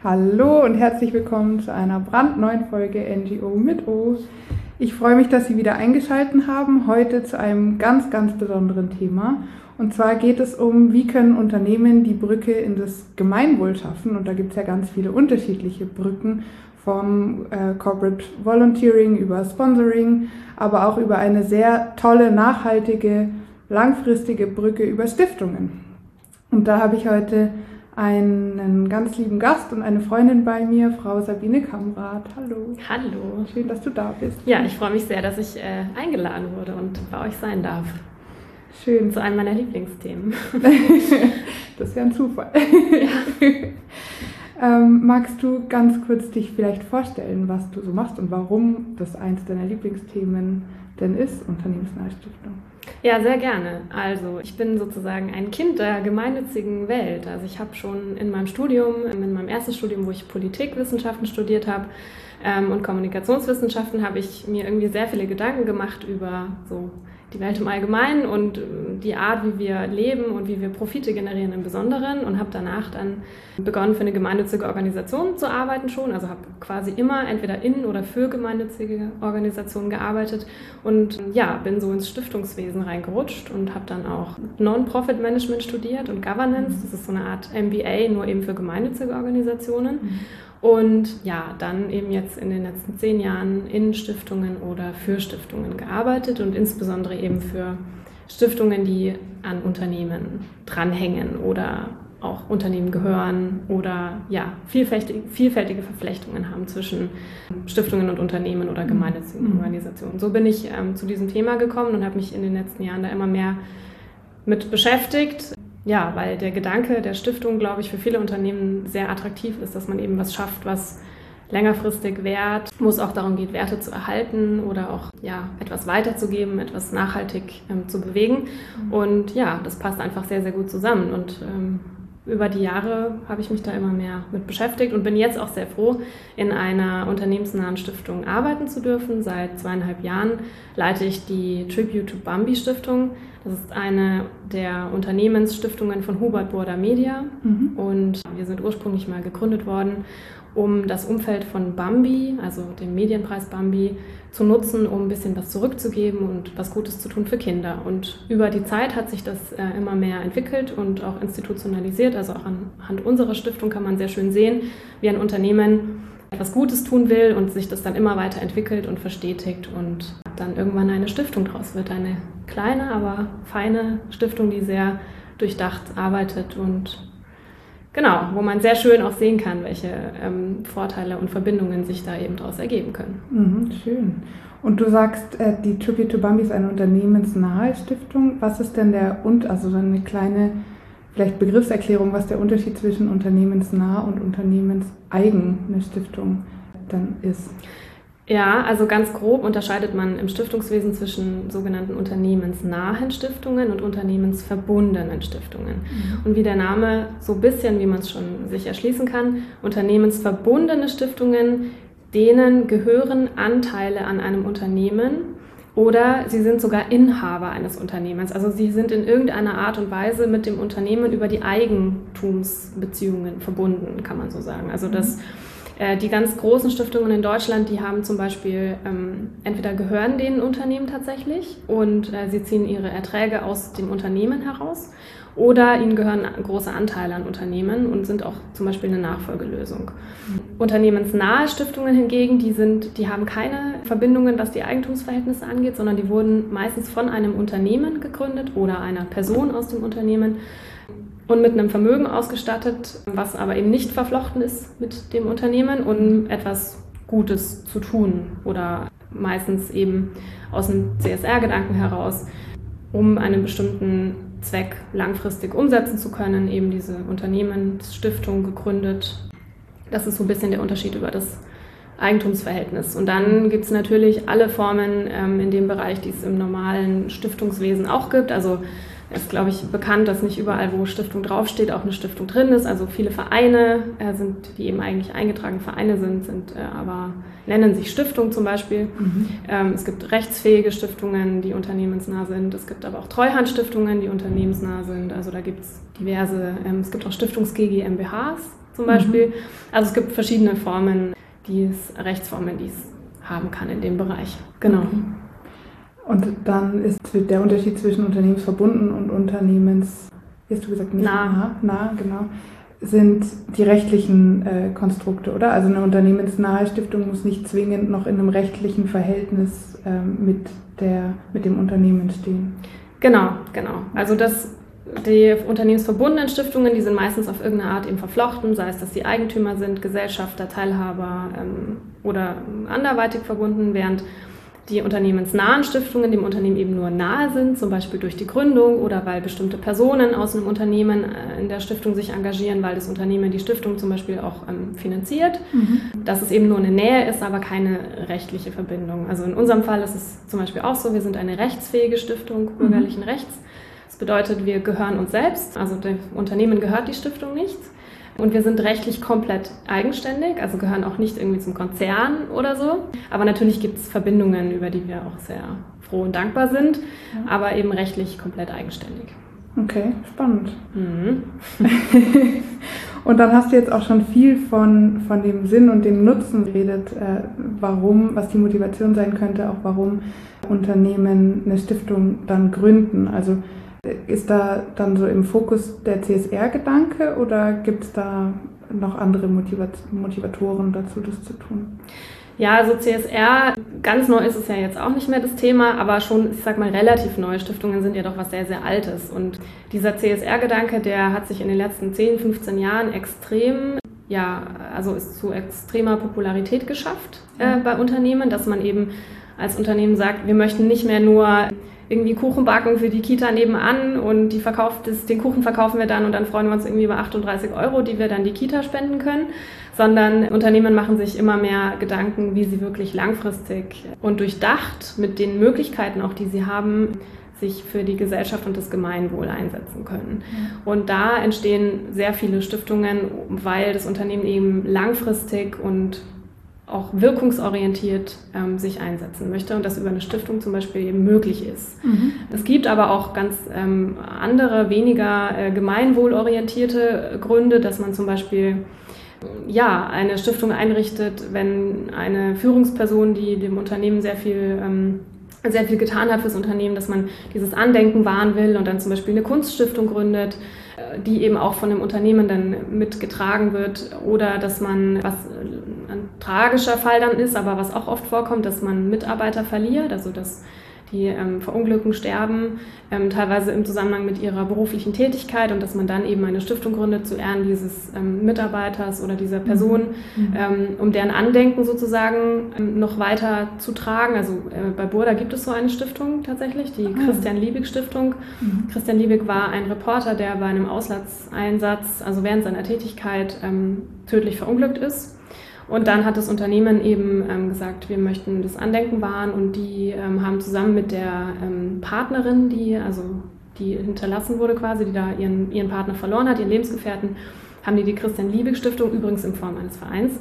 Hallo und herzlich willkommen zu einer brandneuen Folge NGO mit O. Ich freue mich, dass Sie wieder eingeschaltet haben, heute zu einem ganz, ganz besonderen Thema. Und zwar geht es um, wie können Unternehmen die Brücke in das Gemeinwohl schaffen. Und da gibt es ja ganz viele unterschiedliche Brücken, vom Corporate Volunteering über Sponsoring, aber auch über eine sehr tolle, nachhaltige, langfristige Brücke über Stiftungen. Und da habe ich heute einen ganz lieben Gast und eine Freundin bei mir, Frau Sabine Kamrath. Hallo. Hallo. Schön, dass du da bist. Ja, ich freue mich sehr, dass ich eingeladen wurde und bei euch sein darf. Schön. Zu einem meiner Lieblingsthemen. Das ist ja ein Zufall. Magst du ganz kurz dich vielleicht vorstellen, was du so machst und warum das eins deiner Lieblingsthemen denn ist, Unternehmensnahe Stiftung? Ja, sehr gerne. Also ich bin sozusagen ein Kind der gemeinnützigen Welt. Also ich habe schon in meinem ersten Studium, wo ich Politikwissenschaften studiert habe und Kommunikationswissenschaften, habe ich mir irgendwie sehr viele Gedanken gemacht über so die Welt im Allgemeinen und die Art, wie wir leben und wie wir Profite generieren im Besonderen, und habe danach dann begonnen, für eine gemeinnützige Organisation zu arbeiten schon. Also habe quasi immer entweder in oder für gemeinnützige Organisationen gearbeitet und ja, bin so ins Stiftungswesen reingerutscht und habe dann auch Non-Profit-Management studiert und Governance. Das ist so eine Art MBA, nur eben für gemeinnützige Organisationen. Und ja, dann eben jetzt in den letzten 10 Jahren in Stiftungen oder für Stiftungen gearbeitet und insbesondere eben für Stiftungen, die an Unternehmen dranhängen oder auch Unternehmen gehören oder ja, vielfältige Verflechtungen haben zwischen Stiftungen und Unternehmen oder gemeinnützigen Organisationen. So bin ich zu diesem Thema gekommen und habe mich in den letzten Jahren da immer mehr mit beschäftigt. Ja, weil der Gedanke der Stiftung, glaube ich, für viele Unternehmen sehr attraktiv ist, dass man eben was schafft, was längerfristig währt, wo es auch darum geht, Werte zu erhalten oder auch ja, etwas weiterzugeben, etwas nachhaltig zu bewegen. Und ja, das passt einfach sehr, sehr gut zusammen. Und über die Jahre habe ich mich da immer mehr mit beschäftigt und bin jetzt auch sehr froh, in einer unternehmensnahen Stiftung arbeiten zu dürfen. Seit 2,5 Jahren leite ich die Tribute to Bambi Stiftung. Das ist eine der Unternehmensstiftungen von Hubert Burda Media. Und wir sind ursprünglich mal gegründet worden, um das Umfeld von Bambi, also dem Medienpreis Bambi, zu nutzen, um ein bisschen was zurückzugeben und was Gutes zu tun für Kinder. Und über die Zeit hat sich das immer mehr entwickelt und auch institutionalisiert. Also auch anhand unserer Stiftung kann man sehr schön sehen, wie ein Unternehmen etwas Gutes tun will und sich das dann immer weiter entwickelt und verstetigt und dann irgendwann eine Stiftung draus wird. Eine kleine, aber feine Stiftung, die sehr durchdacht arbeitet und genau, wo man sehr schön auch sehen kann, welche Vorteile und Verbindungen sich da eben daraus ergeben können. Schön. Und du sagst, die Tribute to Bambi ist eine unternehmensnahe Stiftung. Was ist denn also so eine kleine vielleicht Begriffserklärung, was der Unterschied zwischen unternehmensnah und unternehmenseigene Stiftung dann ist? Ja, also ganz grob unterscheidet man im Stiftungswesen zwischen sogenannten unternehmensnahen Stiftungen und unternehmensverbundenen Stiftungen. Und wie der Name so ein bisschen, wie man es schon sich erschließen kann, unternehmensverbundene Stiftungen, denen gehören Anteile an einem Unternehmen oder sie sind sogar Inhaber eines Unternehmens. Also sie sind in irgendeiner Art und Weise mit dem Unternehmen über die Eigentumsbeziehungen verbunden, kann man so sagen. Also die ganz großen Stiftungen in Deutschland, die haben zum Beispiel, entweder gehören denen Unternehmen tatsächlich und sie ziehen ihre Erträge aus dem Unternehmen heraus oder ihnen gehören große Anteile an Unternehmen und sind auch zum Beispiel eine Nachfolgelösung. Unternehmensnahe Stiftungen hingegen, die haben keine Verbindungen, was die Eigentumsverhältnisse angeht, sondern die wurden meistens von einem Unternehmen gegründet oder einer Person aus dem Unternehmen und mit einem Vermögen ausgestattet, was aber eben nicht verflochten ist mit dem Unternehmen, um etwas Gutes zu tun oder meistens eben aus einem CSR-Gedanken heraus, um einen bestimmten Zweck langfristig umsetzen zu können, eben diese Unternehmensstiftung gegründet. Das ist so ein bisschen der Unterschied über das Eigentumsverhältnis. Und dann gibt es natürlich alle Formen in dem Bereich, die es im normalen Stiftungswesen auch gibt. Also es ist, glaube ich, bekannt, dass nicht überall, wo Stiftung draufsteht, auch eine Stiftung drin ist. Also viele Vereine die eben eigentlich eingetragene Vereine sind, aber nennen sich Stiftung zum Beispiel. Es gibt rechtsfähige Stiftungen, die unternehmensnah sind. Es gibt aber auch Treuhandstiftungen, die unternehmensnah sind. Also da gibt es diverse, es gibt auch Stiftungs-GmbHs zum Beispiel. Also es gibt verschiedene Formen, Rechtsformen, die es haben kann in dem Bereich. Genau. Okay. Und dann ist der Unterschied zwischen unternehmensverbunden und wie hast du gesagt, nicht nah, genau, sind die rechtlichen Konstrukte, oder? Also eine unternehmensnahe Stiftung muss nicht zwingend noch in einem rechtlichen Verhältnis mit dem Unternehmen stehen. Genau. Also die unternehmensverbundenen Stiftungen, die sind meistens auf irgendeine Art eben verflochten, sei es, dass sie Eigentümer sind, Gesellschafter, Teilhaber oder anderweitig verbunden, während die unternehmensnahen Stiftungen dem Unternehmen eben nur nahe sind, zum Beispiel durch die Gründung oder weil bestimmte Personen aus einem Unternehmen in der Stiftung sich engagieren, weil das Unternehmen die Stiftung zum Beispiel auch finanziert. Dass es eben nur eine Nähe ist, aber keine rechtliche Verbindung. Also in unserem Fall ist es zum Beispiel auch so, wir sind eine rechtsfähige Stiftung bürgerlichen Rechts. Das bedeutet, wir gehören uns selbst, also dem Unternehmen gehört die Stiftung nicht. Und wir sind rechtlich komplett eigenständig, also gehören auch nicht irgendwie zum Konzern oder so. Aber natürlich gibt es Verbindungen, über die wir auch sehr froh und dankbar sind, aber eben rechtlich komplett eigenständig. Okay, spannend. Und dann hast du jetzt auch schon viel von dem Sinn und dem Nutzen geredet, was die Motivation sein könnte, auch warum Unternehmen eine Stiftung dann gründen. Also ist da dann so im Fokus der CSR-Gedanke oder gibt es da noch andere Motivatoren dazu, das zu tun? Ja, also CSR, ganz neu ist es ja jetzt auch nicht mehr das Thema, aber schon, ich sag mal, relativ neue Stiftungen sind ja doch was sehr, sehr Altes. Und dieser CSR-Gedanke, der hat sich in den letzten 10, 15 Jahren ist zu extremer Popularität geschafft bei Unternehmen, dass man eben als Unternehmen sagt, wir möchten nicht mehr nur irgendwie Kuchen backen für die Kita nebenan und den Kuchen verkaufen wir dann und dann freuen wir uns irgendwie über 38 €, die wir dann die Kita spenden können, sondern Unternehmen machen sich immer mehr Gedanken, wie sie wirklich langfristig und durchdacht mit den Möglichkeiten auch, die sie haben, sich für die Gesellschaft und das Gemeinwohl einsetzen können. Und da entstehen sehr viele Stiftungen, weil das Unternehmen eben langfristig und auch wirkungsorientiert sich einsetzen möchte und das über eine Stiftung zum Beispiel eben möglich ist. Es gibt aber auch ganz andere, weniger gemeinwohlorientierte Gründe, dass man zum Beispiel eine Stiftung einrichtet, wenn eine Führungsperson, die dem Unternehmen sehr viel getan hat fürs Unternehmen, dass man dieses Andenken wahren will und dann zum Beispiel eine Kunststiftung gründet, die eben auch von dem Unternehmen dann mitgetragen wird, oder dass man, was ein tragischer Fall dann ist, aber was auch oft vorkommt, dass man Mitarbeiter verliert, also dass die verunglücken, sterben, teilweise im Zusammenhang mit ihrer beruflichen Tätigkeit, und dass man dann eben eine Stiftung gründet zu Ehren dieses Mitarbeiters oder dieser Person, um deren Andenken sozusagen noch weiter zu tragen. Also bei Burda gibt es so eine Stiftung tatsächlich, die Christian-Liebig-Stiftung. Christian Liebig war ein Reporter, der bei einem Auslandseinsatz, also während seiner Tätigkeit, tödlich verunglückt ist. Und dann hat das Unternehmen eben gesagt, wir möchten das Andenken wahren, und die haben zusammen mit der Partnerin, die hinterlassen wurde quasi, die da ihren Partner verloren hat, ihren Lebensgefährten, haben die Christian-Liebig-Stiftung, übrigens in Form eines Vereins,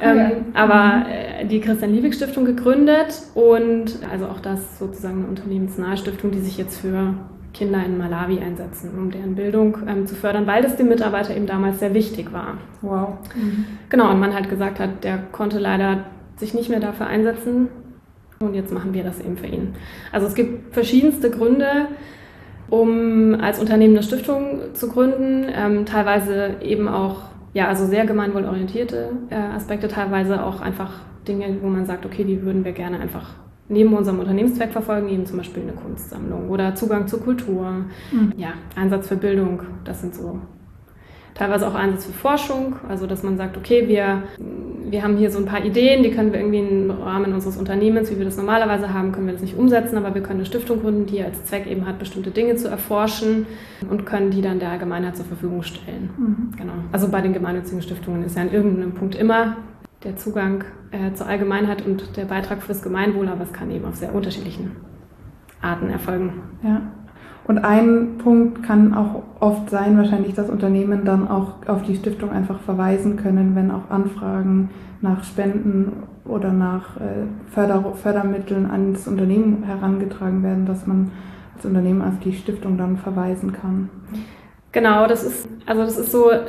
die Christian-Liebig-Stiftung gegründet, und also auch das sozusagen eine unternehmensnahe Stiftung, die sich jetzt für Kinder in Malawi einsetzen, um deren Bildung zu fördern, weil das dem Mitarbeiter eben damals sehr wichtig war. Wow. Genau, und man halt gesagt hat, der konnte leider sich nicht mehr dafür einsetzen, und jetzt machen wir das eben für ihn. Also es gibt verschiedenste Gründe, um als Unternehmen eine Stiftung zu gründen, teilweise eben auch sehr gemeinwohlorientierte Aspekte, teilweise auch einfach Dinge, wo man sagt, okay, die würden wir gerne einfach neben unserem Unternehmenszweck verfolgen, eben zum Beispiel eine Kunstsammlung oder Zugang zur Kultur, Einsatz für Bildung, das sind so. Teilweise auch Einsatz für Forschung, also dass man sagt, okay, wir haben hier so ein paar Ideen, die können wir irgendwie im Rahmen unseres Unternehmens, wie wir das normalerweise haben, können wir das nicht umsetzen, aber wir können eine Stiftung gründen, die als Zweck eben hat, bestimmte Dinge zu erforschen, und können die dann der Allgemeinheit zur Verfügung stellen. Genau. Also bei den gemeinnützigen Stiftungen ist ja an irgendeinem Punkt immer der Zugang zur Allgemeinheit und der Beitrag fürs Gemeinwohl, aber es kann eben auf sehr unterschiedlichen Arten erfolgen. Ja. Und ein Punkt kann auch oft sein, wahrscheinlich, dass Unternehmen dann auch auf die Stiftung einfach verweisen können, wenn auch Anfragen nach Spenden oder nach Fördermitteln ans Unternehmen herangetragen werden, dass man als Unternehmen auf die Stiftung dann verweisen kann. Genau, das ist so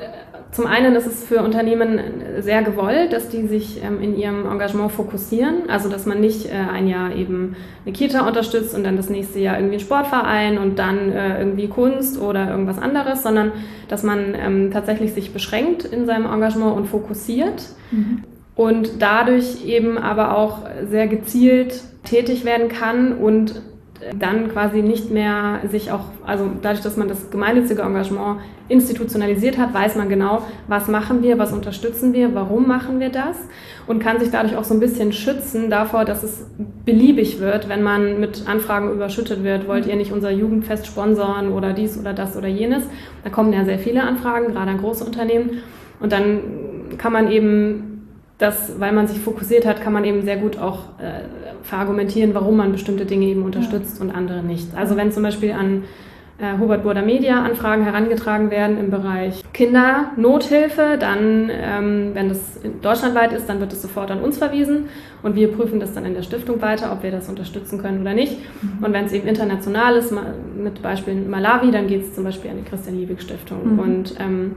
zum einen ist es für Unternehmen sehr gewollt, dass die sich in ihrem Engagement fokussieren, also dass man nicht ein Jahr eben eine Kita unterstützt und dann das nächste Jahr irgendwie einen Sportverein und dann irgendwie Kunst oder irgendwas anderes, sondern dass man tatsächlich sich beschränkt in seinem Engagement und fokussiert und dadurch eben aber auch sehr gezielt tätig werden kann und dann quasi nicht mehr sich auch, also dadurch, dass man das gemeinnützige Engagement institutionalisiert hat, weiß man genau, was machen wir, was unterstützen wir, warum machen wir das und kann sich dadurch auch so ein bisschen schützen davor, dass es beliebig wird, wenn man mit Anfragen überschüttet wird, wollt ihr nicht unser Jugendfest sponsoren oder dies oder das oder jenes. Da kommen ja sehr viele Anfragen, gerade an große Unternehmen und dann kann man eben das, weil man sich fokussiert hat, kann man eben sehr gut auch verargumentieren, warum man bestimmte Dinge eben unterstützt und andere nicht. Also wenn zum Beispiel an Hubert Burda Media Anfragen herangetragen werden im Bereich Kindernothilfe, dann, wenn das deutschlandweit ist, dann wird es sofort an uns verwiesen und wir prüfen das dann in der Stiftung weiter, ob wir das unterstützen können oder nicht. Und wenn es eben international ist, mit Beispiel Malawi, dann geht es zum Beispiel an die Christian-Liebig-Stiftung. Und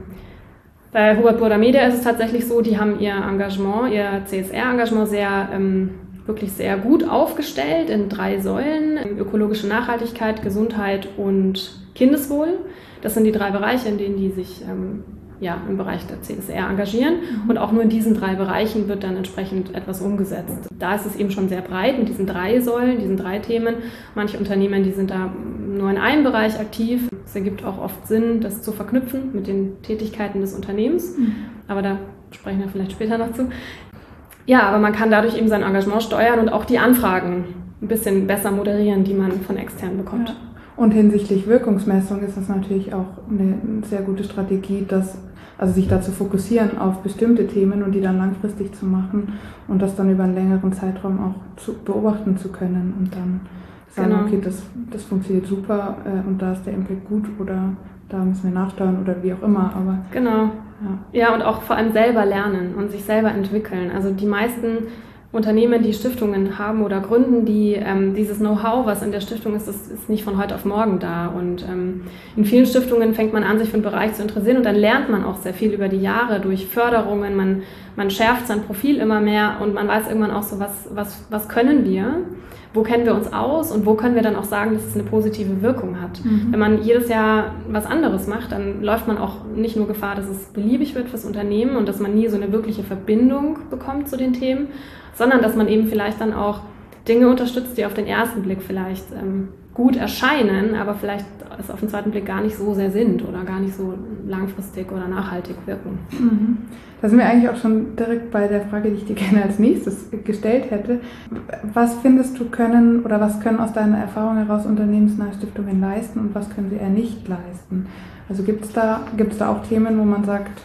bei Hubert Burda Media ist es tatsächlich so, die haben ihr Engagement, ihr CSR-Engagement wirklich sehr gut aufgestellt in 3 Säulen: ökologische Nachhaltigkeit, Gesundheit und Kindeswohl. Das sind die 3 Bereiche, in denen die sich im Bereich der CSR engagieren. Und auch nur in diesen 3 Bereichen wird dann entsprechend etwas umgesetzt. Da ist es eben schon sehr breit mit diesen 3 Säulen, diesen 3 Themen. Manche Unternehmen, die sind da nur in einem Bereich aktiv. Es ergibt auch oft Sinn, das zu verknüpfen mit den Tätigkeiten des Unternehmens. Aber da sprechen wir vielleicht später noch zu. Ja, aber man kann dadurch eben sein Engagement steuern und auch die Anfragen ein bisschen besser moderieren, die man von extern bekommt. Ja. Und hinsichtlich Wirkungsmessung ist das natürlich auch eine sehr gute Strategie, sich da zu fokussieren auf bestimmte Themen und die dann langfristig zu machen und das dann über einen längeren Zeitraum auch beobachten zu können und dann sagen, okay, das funktioniert super und da ist der Impact gut oder da müssen wir nachsteuern oder wie auch immer. Aber genau. Ja, und auch vor allem selber lernen und sich selber entwickeln. Also die meisten Unternehmen, die Stiftungen haben oder gründen, die dieses Know-how, was in der Stiftung ist, das ist nicht von heute auf morgen da. Und in vielen Stiftungen fängt man an, sich für einen Bereich zu interessieren und dann lernt man auch sehr viel über die Jahre durch Förderungen. Man schärft sein Profil immer mehr und man weiß irgendwann auch so, was können wir, wo kennen wir uns aus und wo können wir dann auch sagen, dass es eine positive Wirkung hat. Wenn man jedes Jahr was anderes macht, dann läuft man auch nicht nur Gefahr, dass es beliebig wird fürs Unternehmen und dass man nie so eine wirkliche Verbindung bekommt zu den Themen, sondern dass man eben vielleicht dann auch Dinge unterstützt, die auf den ersten Blick vielleicht gut erscheinen, aber vielleicht es auf den zweiten Blick gar nicht so sehr sind oder gar nicht so langfristig oder nachhaltig wirken. Da sind wir eigentlich auch schon direkt bei der Frage, die ich dir gerne als nächstes gestellt hätte. Was findest du was können aus deiner Erfahrung heraus unternehmensnahe Stiftungen leisten und was können sie eher nicht leisten? Also gibt's da auch Themen, wo man sagt,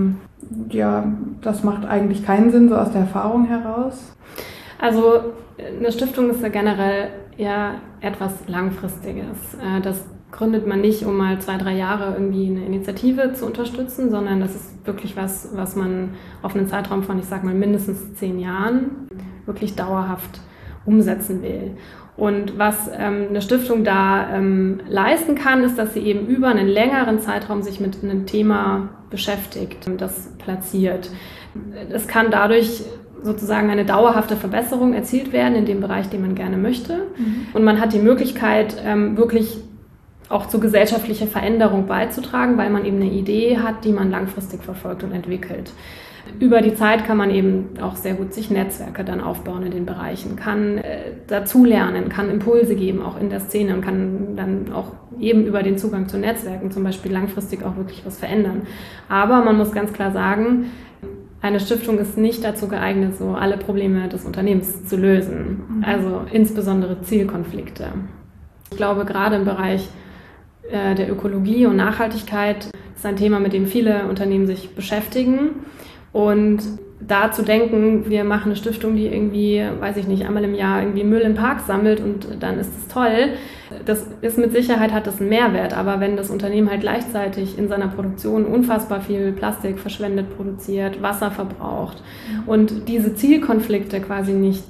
das macht eigentlich keinen Sinn, so aus der Erfahrung heraus? Also eine Stiftung ist ja generell eher etwas Langfristiges. Das gründet man nicht, um mal 2-3 Jahre irgendwie eine Initiative zu unterstützen, sondern das ist wirklich was man auf einen Zeitraum von, ich sag mal, mindestens 10 Jahren wirklich dauerhaft umsetzen will. Und was eine Stiftung da leisten kann, ist, dass sie eben über einen längeren Zeitraum sich mit einem Thema beschäftigt und das platziert. Es kann dadurch sozusagen eine dauerhafte Verbesserung erzielt werden in dem Bereich, den man gerne möchte. Und man hat die Möglichkeit, wirklich auch zu gesellschaftlicher Veränderung beizutragen, weil man eben eine Idee hat, die man langfristig verfolgt und entwickelt. Über die Zeit kann man eben auch sehr gut sich Netzwerke dann aufbauen in den Bereichen, kann dazulernen, kann Impulse geben, auch in der Szene und kann dann auch eben über den Zugang zu Netzwerken zum Beispiel langfristig auch wirklich was verändern. Aber man muss ganz klar sagen, eine Stiftung ist nicht dazu geeignet, so alle Probleme des Unternehmens zu lösen, also insbesondere Zielkonflikte. Ich glaube, gerade im Bereich der Ökologie und Nachhaltigkeit ist ein Thema, mit dem viele Unternehmen sich beschäftigen. Und da zu denken, wir machen eine Stiftung, die irgendwie, weiß ich nicht, einmal im Jahr irgendwie Müll im Park sammelt und dann ist es toll, das ist mit Sicherheit, hat das einen Mehrwert. Aber wenn das Unternehmen halt gleichzeitig in seiner Produktion unfassbar viel Plastik verschwendet, produziert, Wasser verbraucht und diese Zielkonflikte quasi nicht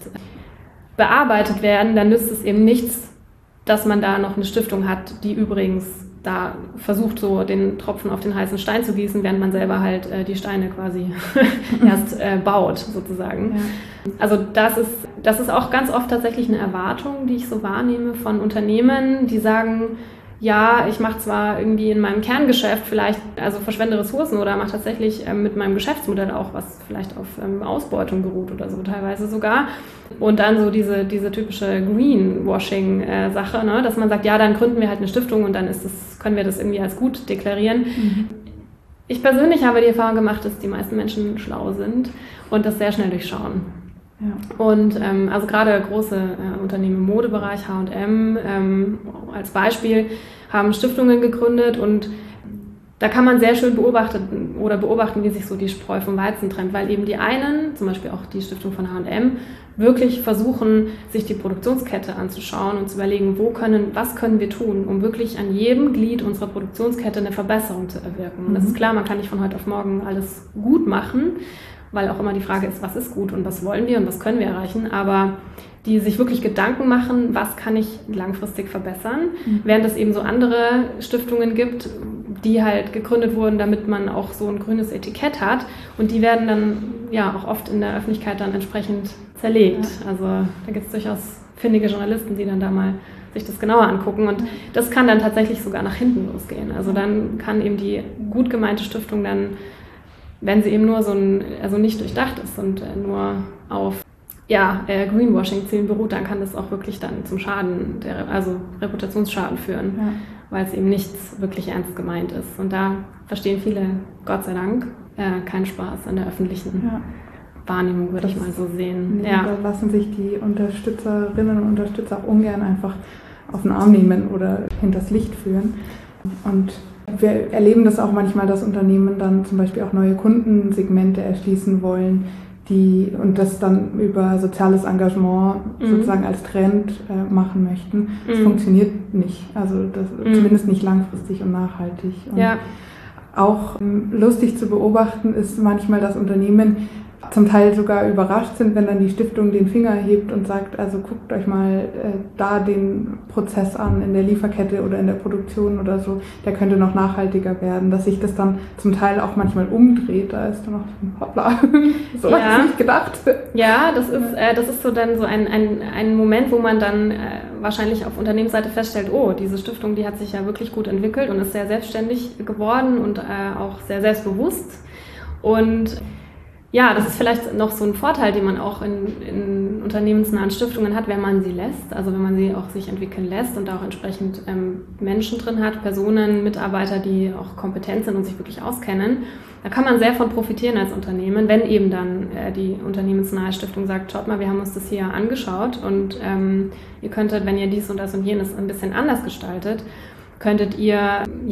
bearbeitet werden, dann nützt es eben nichts, dass man da noch eine Stiftung hat, die übrigens da versucht, so den Tropfen auf den heißen Stein zu gießen, während man selber halt die Steine quasi erst baut, sozusagen. Ja. Also das ist auch ganz oft tatsächlich eine Erwartung, die ich so wahrnehme von Unternehmen, die sagen, ja, ich mache zwar irgendwie in meinem Kerngeschäft vielleicht, also verschwende Ressourcen oder mache tatsächlich mit meinem Geschäftsmodell auch, was vielleicht auf Ausbeutung beruht oder so teilweise sogar. Und dann so diese typische Greenwashing-Sache, ne? Dass man sagt, ja, dann gründen wir halt eine Stiftung und dann können wir das irgendwie als gut deklarieren. Mhm. Ich persönlich habe die Erfahrung gemacht, dass die meisten Menschen schlau sind und das sehr schnell durchschauen. Ja. Und also gerade große Unternehmen im Modebereich, H&M als Beispiel, haben Stiftungen gegründet und da kann man sehr schön beobachten, wie sich so die Spreu vom Weizen trennt, weil eben die einen, zum Beispiel auch die Stiftung von H&M, wirklich versuchen, sich die Produktionskette anzuschauen und zu überlegen, was können wir tun, um wirklich an jedem Glied unserer Produktionskette eine Verbesserung zu erwirken. Und das ist klar, man kann nicht von heute auf morgen alles gut machen, weil auch immer die Frage ist, was ist gut und was wollen wir und was können wir erreichen, aber die sich wirklich Gedanken machen, was kann ich langfristig verbessern, während es eben so andere Stiftungen gibt, die halt gegründet wurden, damit man auch so ein grünes Etikett hat und die werden dann ja auch oft in der Öffentlichkeit dann entsprechend zerlegt. Ja. Also da gibt es durchaus findige Journalisten, die dann da mal sich das genauer angucken und das kann dann tatsächlich sogar nach hinten losgehen. Also dann kann eben die gut gemeinte Stiftung dann, wenn sie eben nur also nicht durchdacht ist und nur auf Greenwashing-Zielen beruht, dann kann das auch wirklich dann zum Schaden, also Reputationsschaden führen, weil es eben nichts wirklich ernst gemeint ist. Und da verstehen viele, Gott sei Dank, keinen Spaß in der öffentlichen Wahrnehmung, würde ich mal so sehen. Da lassen sich die Unterstützerinnen und Unterstützer auch ungern einfach auf den Arm nehmen oder hinters Licht führen. Und wir erleben das auch manchmal, dass Unternehmen dann zum Beispiel auch neue Kundensegmente erschließen wollen, und das dann über soziales Engagement sozusagen als Trend machen möchten. Das funktioniert nicht, also zumindest nicht langfristig und nachhaltig. Und auch lustig zu beobachten ist manchmal, dass Unternehmen zum Teil sogar überrascht sind, wenn dann die Stiftung den Finger hebt und sagt, also guckt euch mal da den Prozess an in der Lieferkette oder in der Produktion oder so, der könnte noch nachhaltiger werden, dass sich das dann zum Teil auch manchmal umdreht, da ist dann noch hoppla, so habe ich nicht gedacht. Ja, das ist so dann so ein Moment, wo man dann wahrscheinlich auf Unternehmensseite feststellt, oh, diese Stiftung, die hat sich ja wirklich gut entwickelt und ist sehr selbstständig geworden und auch sehr selbstbewusst und ja, das ist vielleicht noch so ein Vorteil, den man auch in unternehmensnahen Stiftungen hat, wenn man sie lässt, also wenn man sie auch sich entwickeln lässt und da auch entsprechend Menschen drin hat, Personen, Mitarbeiter, die auch kompetent sind und sich wirklich auskennen. Da kann man sehr von profitieren als Unternehmen, wenn eben dann die unternehmensnahe Stiftung sagt, schaut mal, wir haben uns das hier angeschaut und ihr könntet, wenn ihr dies und das und jenes ein bisschen anders gestaltet, könntet ihr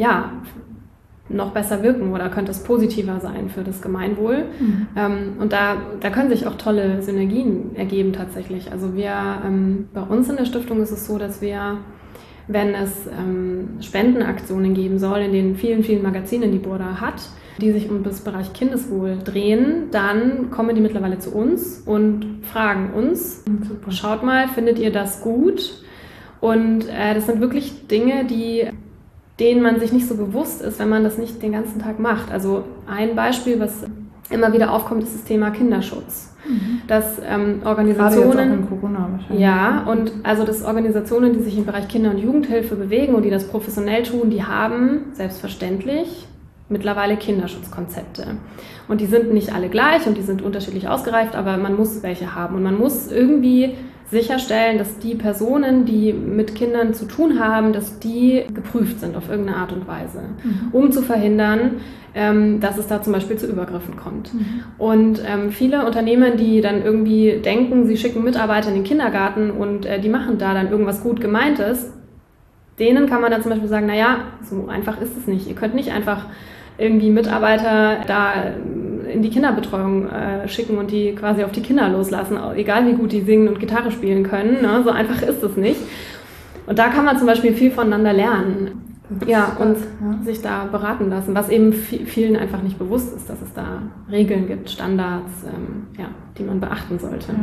noch besser wirken oder könnte es positiver sein für das Gemeinwohl. Und da können sich auch tolle Synergien ergeben tatsächlich. Also bei uns in der Stiftung ist es so, dass wir, wenn es Spendenaktionen geben soll in den vielen, vielen Magazinen, die Burda hat, die sich um das Bereich Kindeswohl drehen, dann kommen die mittlerweile zu uns und fragen uns, schaut mal, findet ihr das gut? Und das sind wirklich Dinge, denen man sich nicht so bewusst ist, wenn man das nicht den ganzen Tag macht. Also ein Beispiel, was immer wieder aufkommt, ist das Thema Kinderschutz. Dass Organisationen, gerade jetzt auch in Corona wahrscheinlich. Und also dass Organisationen, die sich im Bereich Kinder- und Jugendhilfe bewegen und die das professionell tun, die haben selbstverständlich mittlerweile Kinderschutzkonzepte. Und die sind nicht alle gleich und die sind unterschiedlich ausgereift, aber man muss welche haben. Und man muss irgendwie sicherstellen, dass die Personen, die mit Kindern zu tun haben, dass die geprüft sind auf irgendeine Art und Weise, um zu verhindern, dass es da zum Beispiel zu Übergriffen kommt. Und viele Unternehmen, die dann irgendwie denken, sie schicken Mitarbeiter in den Kindergarten und die machen da dann irgendwas gut Gemeintes, denen kann man dann zum Beispiel sagen, naja, so einfach ist es nicht. Ihr könnt nicht einfach irgendwie Mitarbeiter da in die Kinderbetreuung schicken und die quasi auf die Kinder loslassen, egal wie gut die singen und Gitarre spielen können. Ne? So einfach ist es nicht. Und da kann man zum Beispiel viel voneinander lernen. Sich da beraten lassen, was eben vielen einfach nicht bewusst ist, dass es da Regeln gibt, Standards, die man beachten sollte. Ja.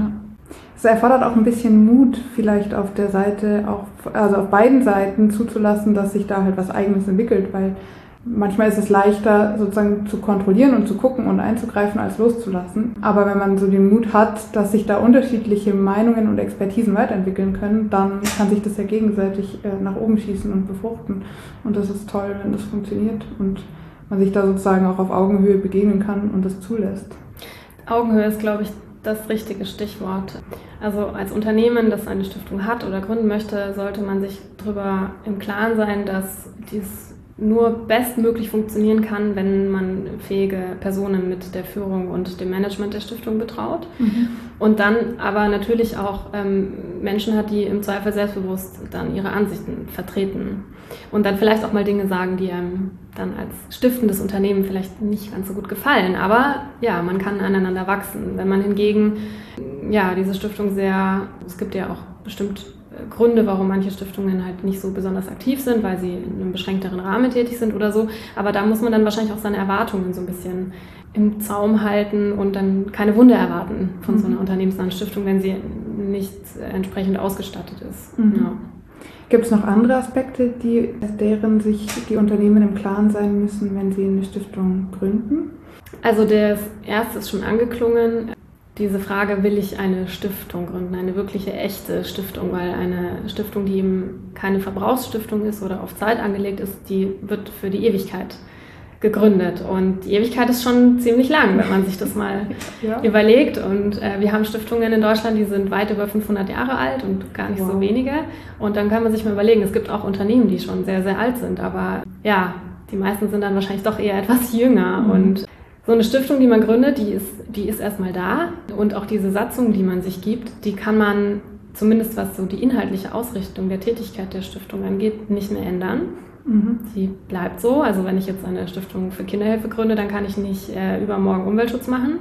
Es erfordert auch ein bisschen Mut, vielleicht auf der Seite, also auf beiden Seiten zuzulassen, dass sich da halt was Eigenes entwickelt, weil manchmal ist es leichter, sozusagen zu kontrollieren und zu gucken und einzugreifen, als loszulassen. Aber wenn man so den Mut hat, dass sich da unterschiedliche Meinungen und Expertisen weiterentwickeln können, dann kann sich das ja gegenseitig nach oben schießen und befruchten. Und das ist toll, wenn das funktioniert und man sich da sozusagen auch auf Augenhöhe begegnen kann und das zulässt. Augenhöhe ist, glaube ich, das richtige Stichwort. Also als Unternehmen, das eine Stiftung hat oder gründen möchte, sollte man sich darüber im Klaren sein, dass dies nur bestmöglich funktionieren kann, wenn man fähige Personen mit der Führung und dem Management der Stiftung betraut. Und dann aber natürlich auch Menschen hat, die im Zweifel selbstbewusst dann ihre Ansichten vertreten und dann vielleicht auch mal Dinge sagen, die einem dann als stiftendes Unternehmen vielleicht nicht ganz so gut gefallen. Aber ja, man kann aneinander wachsen. Wenn man hingegen diese Stiftung es gibt ja auch bestimmt Gründe, warum manche Stiftungen halt nicht so besonders aktiv sind, weil sie in einem beschränkteren Rahmen tätig sind oder so. Aber da muss man dann wahrscheinlich auch seine Erwartungen so ein bisschen im Zaum halten und dann keine Wunder erwarten von so einer unternehmensnahen Stiftung, wenn sie nicht entsprechend ausgestattet ist. Ja. Gibt es noch andere Aspekte, deren sich die Unternehmen im Klaren sein müssen, wenn sie eine Stiftung gründen? Also das erste ist schon angeklungen. Diese Frage, will ich eine Stiftung gründen, eine wirkliche, echte Stiftung, weil eine Stiftung, die eben keine Verbrauchsstiftung ist oder auf Zeit angelegt ist, die wird für die Ewigkeit gegründet. Und die Ewigkeit ist schon ziemlich lang, wenn man sich das mal überlegt. Und wir haben Stiftungen in Deutschland, die sind weit über 500 Jahre alt und gar nicht so wenige. Und dann kann man sich mal überlegen, es gibt auch Unternehmen, die schon sehr, sehr alt sind. Aber ja, die meisten sind dann wahrscheinlich doch eher etwas jünger. Und so eine Stiftung, die man gründet, die ist erstmal da und auch diese Satzung, die man sich gibt, die kann man zumindest was so die inhaltliche Ausrichtung der Tätigkeit der Stiftung angeht, nicht mehr ändern. Die bleibt so. Also wenn ich jetzt eine Stiftung für Kinderhilfe gründe, dann kann ich nicht übermorgen Umweltschutz machen.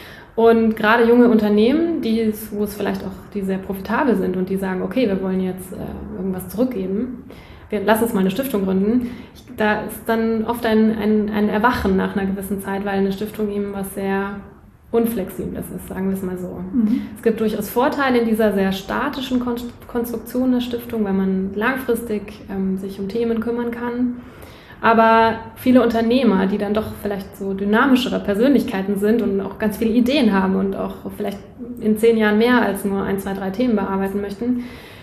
Und gerade junge Unternehmen, wo es vielleicht auch die sehr profitabel sind und die sagen, okay, wir wollen jetzt irgendwas zurückgeben, lass uns mal eine Stiftung gründen. Da ist dann oft ein Erwachen nach einer gewissen Zeit, weil eine Stiftung eben was sehr Unflexibles ist, sagen wir es mal so. Es gibt durchaus Vorteile in dieser sehr statischen Konstruktion der Stiftung, weil man langfristig sich um Themen kümmern kann. Aber viele Unternehmer, die dann doch vielleicht so dynamischere Persönlichkeiten sind und auch ganz viele Ideen haben und auch vielleicht in 10 Jahren mehr als nur 1, 2, 3 Themen bearbeiten möchten,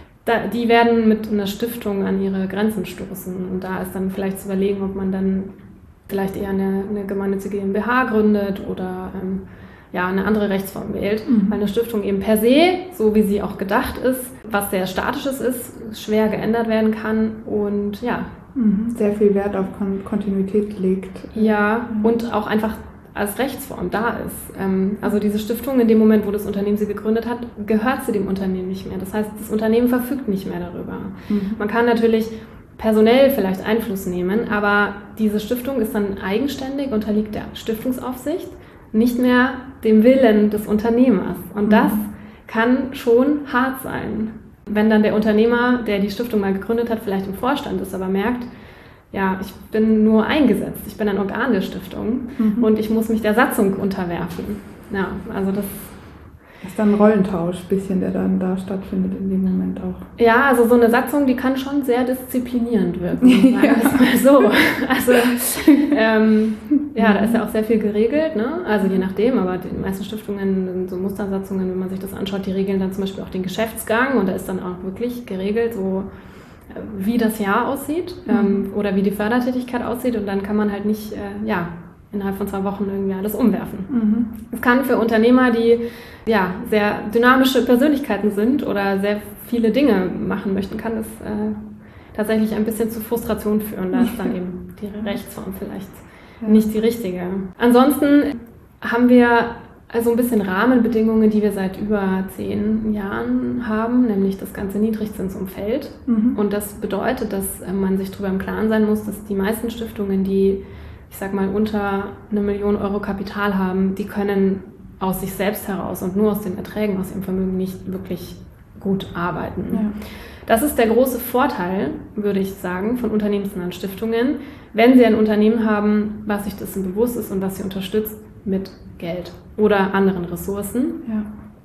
die werden mit einer Stiftung an ihre Grenzen stoßen. Und da ist dann vielleicht zu überlegen, ob man dann vielleicht eher eine gemeinnützige GmbH gründet oder eine andere Rechtsform wählt. Weil eine Stiftung eben per se, so wie sie auch gedacht ist, was sehr Statisches ist, schwer geändert werden kann und sehr viel Wert auf Kontinuität legt. Ja, und auch einfach als Rechtsform da ist. Also diese Stiftung, in dem Moment, wo das Unternehmen sie gegründet hat, gehört sie dem Unternehmen nicht mehr. Das heißt, das Unternehmen verfügt nicht mehr darüber. Man kann natürlich personell vielleicht Einfluss nehmen, aber diese Stiftung ist dann eigenständig, unterliegt der Stiftungsaufsicht, nicht mehr dem Willen des Unternehmers. Und das kann schon hart sein. Wenn dann der Unternehmer, der die Stiftung mal gegründet hat, vielleicht im Vorstand ist, aber merkt, ja, ich bin nur eingesetzt, ich bin ein Organ der Stiftung und ich muss mich der Satzung unterwerfen. Ja, also das ist dann ein Rollentausch, bisschen, der dann da stattfindet in dem Moment auch. Ja, also so eine Satzung, die kann schon sehr disziplinierend wirken, sagen wir es mal so. Also da ist ja auch sehr viel geregelt, ne? Also je nachdem, aber die meisten Stiftungen, so Mustersatzungen, wenn man sich das anschaut, die regeln dann zum Beispiel auch den Geschäftsgang und da ist dann auch wirklich geregelt, so wie das Jahr aussieht oder wie die Fördertätigkeit aussieht und dann kann man halt nicht innerhalb von 2 Wochen irgendwie alles umwerfen. Es kann für Unternehmer, die sehr dynamische Persönlichkeiten sind oder sehr viele Dinge machen möchten, kann es tatsächlich ein bisschen zu Frustration führen. Da ist dann eben die Rechtsform vielleicht nicht die richtige. Ansonsten haben wir also ein bisschen Rahmenbedingungen, die wir seit über 10 Jahren haben, nämlich das ganze Niedrigzinsumfeld. Und das bedeutet, dass man sich darüber im Klaren sein muss, dass die meisten Stiftungen, die, ich sag mal, unter 1 Million Euro Kapital haben, die können aus sich selbst heraus und nur aus den Erträgen, aus ihrem Vermögen nicht wirklich gut arbeiten. Ja. Das ist der große Vorteil, würde ich sagen, von unternehmensnahen Stiftungen, wenn sie ein Unternehmen haben, was sich dessen bewusst ist und was sie unterstützt mit Geld oder anderen Ressourcen. Ja.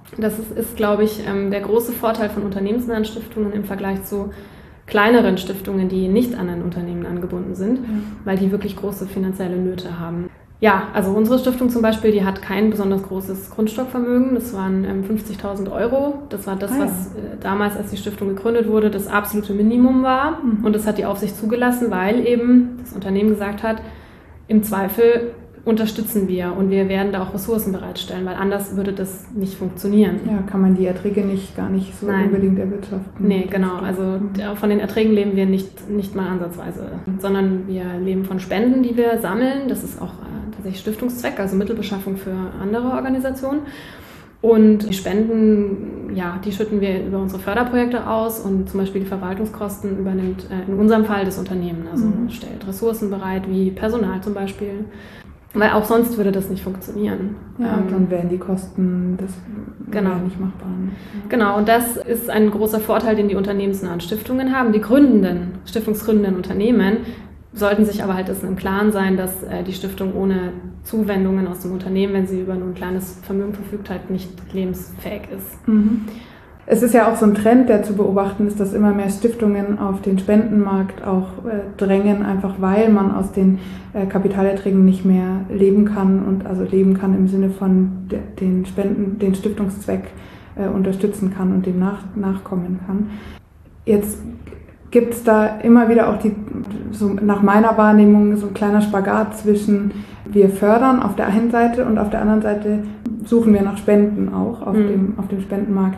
Das ist glaube ich, der große Vorteil von unternehmensnahen Stiftungen im Vergleich zu kleineren Stiftungen, die nicht an ein Unternehmen angebunden sind, weil die wirklich große finanzielle Nöte haben. Ja, also unsere Stiftung zum Beispiel, die hat kein besonders großes Grundstockvermögen. Das waren 50.000 Euro. Das war das, was damals, als die Stiftung gegründet wurde, das absolute Minimum war. Und das hat die Aufsicht zugelassen, weil eben das Unternehmen gesagt hat, im Zweifel unterstützen wir und wir werden da auch Ressourcen bereitstellen, weil anders würde das nicht funktionieren. Ja, kann man die Erträge gar nicht so unbedingt erwirtschaften. Nee, genau. Also von den Erträgen leben wir nicht mal ansatzweise, sondern wir leben von Spenden, die wir sammeln. Das ist auch tatsächlich Stiftungszweck, also Mittelbeschaffung für andere Organisationen. Und die Spenden, ja, die schütten wir über unsere Förderprojekte aus und zum Beispiel die Verwaltungskosten übernimmt in unserem Fall das Unternehmen. Also stellt Ressourcen bereit, wie Personal zum Beispiel. Weil auch sonst würde das nicht funktionieren. Ja, dann wären die Kosten nicht machbar. Genau, und das ist ein großer Vorteil, den die unternehmensnahen Stiftungen haben. Die stiftungsgründenden Unternehmen sollten sich aber halt dessen im Klaren sein, dass die Stiftung ohne Zuwendungen aus dem Unternehmen, wenn sie über nur ein kleines Vermögen verfügt, halt nicht lebensfähig ist. Mhm. Es ist ja auch so ein Trend, der zu beobachten ist, dass immer mehr Stiftungen auf den Spendenmarkt auch drängen, einfach weil man aus den Kapitalerträgen nicht mehr leben kann und also leben kann im Sinne von den Spenden, den Stiftungszweck unterstützen kann und dem nachkommen kann. Jetzt gibt es da immer wieder auch so nach meiner Wahrnehmung so ein kleiner Spagat zwischen wir fördern auf der einen Seite und auf der anderen Seite suchen wir nach Spenden auch auf dem Spendenmarkt.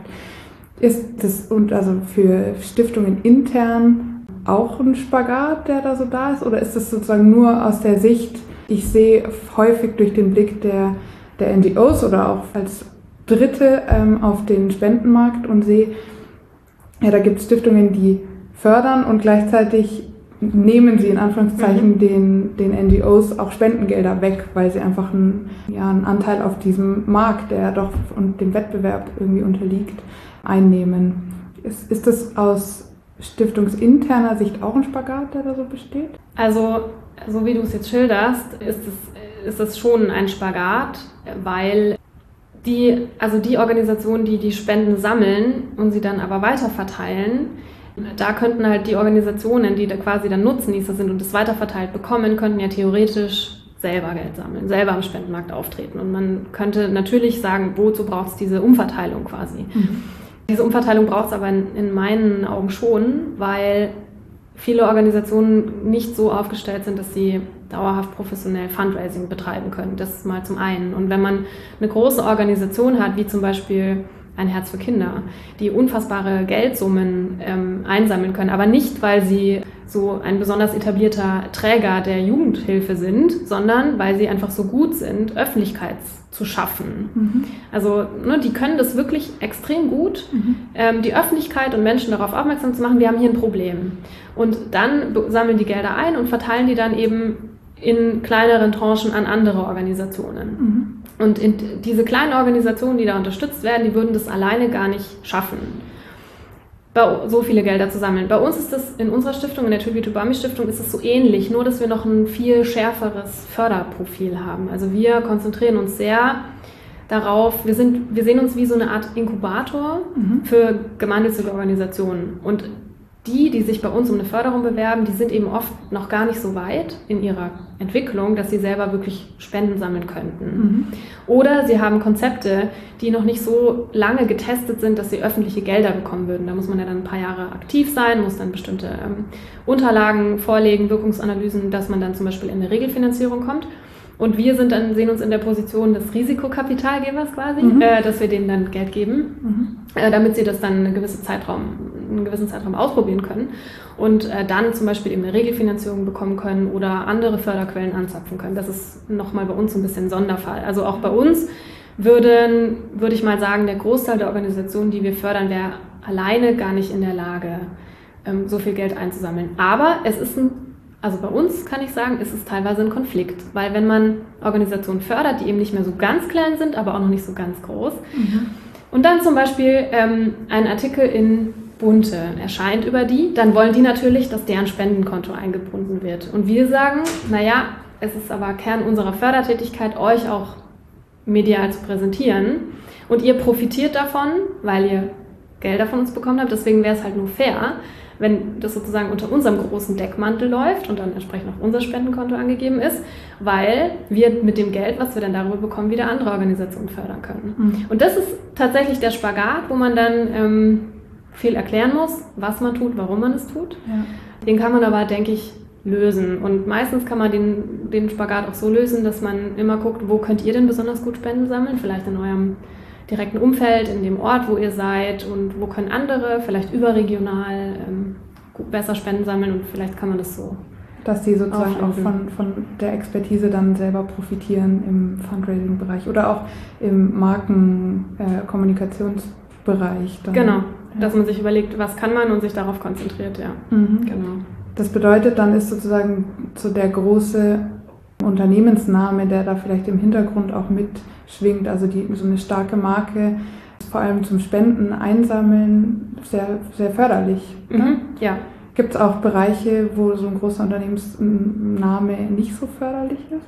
Ist das also für Stiftungen intern auch ein Spagat, der da so da ist? Oder ist das sozusagen nur aus der Sicht, ich sehe häufig durch den Blick der NGOs oder auch als Dritte auf den Spendenmarkt und sehe, ja, da gibt es Stiftungen, die fördern und gleichzeitig nehmen sie in Anführungszeichen den NGOs auch Spendengelder weg, weil sie einfach einen Anteil auf diesem Markt, der doch und dem Wettbewerb irgendwie unterliegt, einnehmen. Ist das aus stiftungsinterner Sicht auch ein Spagat, der da so besteht? Also, so wie du es jetzt schilderst, ist es schon ein Spagat, weil die Organisationen, die die Spenden sammeln und sie dann aber weiterverteilen, da könnten halt die Organisationen, die da quasi dann Nutznießer sind und das weiterverteilt bekommen, könnten ja theoretisch selber Geld sammeln, selber am Spendenmarkt auftreten. Und man könnte natürlich sagen, wozu braucht es diese Umverteilung quasi? Diese Umverteilung braucht es aber in meinen Augen schon, weil viele Organisationen nicht so aufgestellt sind, dass sie dauerhaft professionell Fundraising betreiben können. Das ist mal zum einen. Und wenn man eine große Organisation hat, wie zum Beispiel ein Herz für Kinder, die unfassbare Geldsummen einsammeln können, aber nicht, weil sie so ein besonders etablierter Träger der Jugendhilfe sind, sondern weil sie einfach so gut sind, Öffentlichkeit zu schaffen. Also die können das wirklich extrem gut, die Öffentlichkeit und Menschen darauf aufmerksam zu machen, wir haben hier ein Problem. Und dann sammeln die Gelder ein und verteilen die dann eben in kleineren Tranchen an andere Organisationen. Und diese kleinen Organisationen, die da unterstützt werden, die würden das alleine gar nicht schaffen, so viele Gelder zu sammeln. Bei uns ist das in unserer Stiftung, in der Tobito-Bami-Stiftung, ist es so ähnlich, nur dass wir noch ein viel schärferes Förderprofil haben. Also wir konzentrieren uns sehr darauf, wir sehen uns wie so eine Art Inkubator für gemeinnützige Organisationen. Und die sich bei uns um eine Förderung bewerben, die sind eben oft noch gar nicht so weit in ihrer Entwicklung, dass sie selber wirklich Spenden sammeln könnten. Oder sie haben Konzepte, die noch nicht so lange getestet sind, dass sie öffentliche Gelder bekommen würden. Da muss man ja dann ein paar Jahre aktiv sein, muss dann bestimmte Unterlagen vorlegen, Wirkungsanalysen, dass man dann zum Beispiel in eine Regelfinanzierung kommt. Und wir sehen uns in der Position des Risikokapitalgebers quasi, dass wir denen dann Geld geben, damit sie das dann einen gewissen Zeitraum ausprobieren können und dann zum Beispiel eben eine Regelfinanzierung bekommen können oder andere Förderquellen anzapfen können. Das ist nochmal bei uns so ein bisschen ein Sonderfall. Also auch bei uns würde ich mal sagen, der Großteil der Organisationen, die wir fördern, wäre alleine gar nicht in der Lage, so viel Geld einzusammeln. Aber also bei uns kann ich sagen, ist es teilweise ein Konflikt, weil wenn man Organisationen fördert, die eben nicht mehr so ganz klein sind, aber auch noch nicht so ganz groß, und dann zum Beispiel ein Artikel in Bunte erscheint über die, dann wollen die natürlich, dass deren Spendenkonto eingebunden wird. Und wir sagen, naja, es ist aber Kern unserer Fördertätigkeit, euch auch medial zu präsentieren. Und ihr profitiert davon, weil ihr Gelder von uns bekommen habt. Deswegen wäre es halt nur fair, wenn das sozusagen unter unserem großen Deckmantel läuft und dann entsprechend auch unser Spendenkonto angegeben ist, weil wir mit dem Geld, was wir dann darüber bekommen, wieder andere Organisationen fördern können. Mhm. Und das ist tatsächlich der Spagat, wo man dann viel erklären muss, was man tut, warum man es tut. Ja. Den kann man aber, denke ich, lösen. Und meistens kann man den Spagat auch so lösen, dass man immer guckt, wo könnt ihr denn besonders gut Spenden sammeln? Vielleicht in eurem direkten Umfeld, in dem Ort, wo ihr seid, und wo können andere vielleicht überregional besser Spenden sammeln, und vielleicht kann man das so. Dass die sozusagen auch von der Expertise dann selber profitieren im Fundraising-Bereich oder auch im Markenkommunikationsbereich. Genau, dass man sich überlegt, was kann man, und sich darauf konzentriert, ja. Mhm. Genau. Das bedeutet, dann ist sozusagen so der große Unternehmensname, der da vielleicht im Hintergrund auch mitschwingt, also so eine starke Marke, vor allem zum Spenden, Einsammeln, sehr, sehr förderlich. Mhm, ja. Gibt es auch Bereiche, wo so ein großer Unternehmensname nicht so förderlich ist?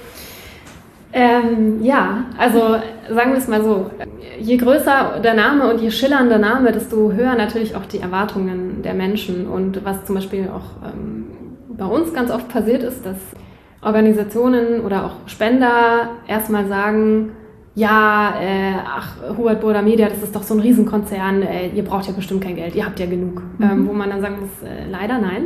Ja, also sagen wir es mal so, je größer der Name und je schillernder der Name, desto höher natürlich auch die Erwartungen der Menschen. Und was zum Beispiel auch bei uns ganz oft passiert ist, dass Organisationen oder auch Spender erstmal sagen, ja, Hubert Burda Media, das ist doch so ein Riesenkonzern, ihr braucht ja bestimmt kein Geld, ihr habt ja genug. Wo man dann sagen muss, leider nein.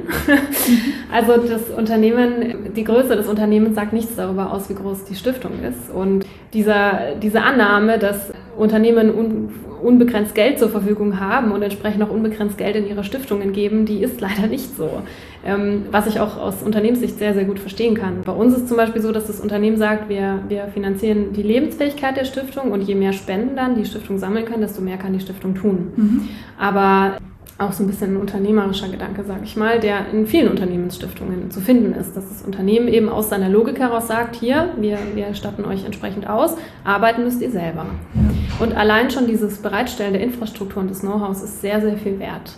Also das Unternehmen, die Größe des Unternehmens sagt nichts darüber aus, wie groß die Stiftung ist. Und diese Annahme, dass Unternehmen unbegrenzt Geld zur Verfügung haben und entsprechend auch unbegrenzt Geld in ihre Stiftungen geben, die ist leider nicht so. Was ich auch aus Unternehmenssicht sehr, sehr gut verstehen kann. Bei uns ist zum Beispiel so, dass das Unternehmen sagt, wir finanzieren die Lebensfähigkeit der Stiftung, und je mehr Spenden dann die Stiftung sammeln kann, desto mehr kann die Stiftung tun. Mhm. Aber auch so ein bisschen ein unternehmerischer Gedanke, sage ich mal, der in vielen Unternehmensstiftungen zu finden ist, dass das Unternehmen eben aus seiner Logik heraus sagt, hier, wir statten euch entsprechend aus, arbeiten müsst ihr selber. Ja. Und allein schon dieses Bereitstellen der Infrastruktur und des Know-hows ist sehr, sehr viel wert.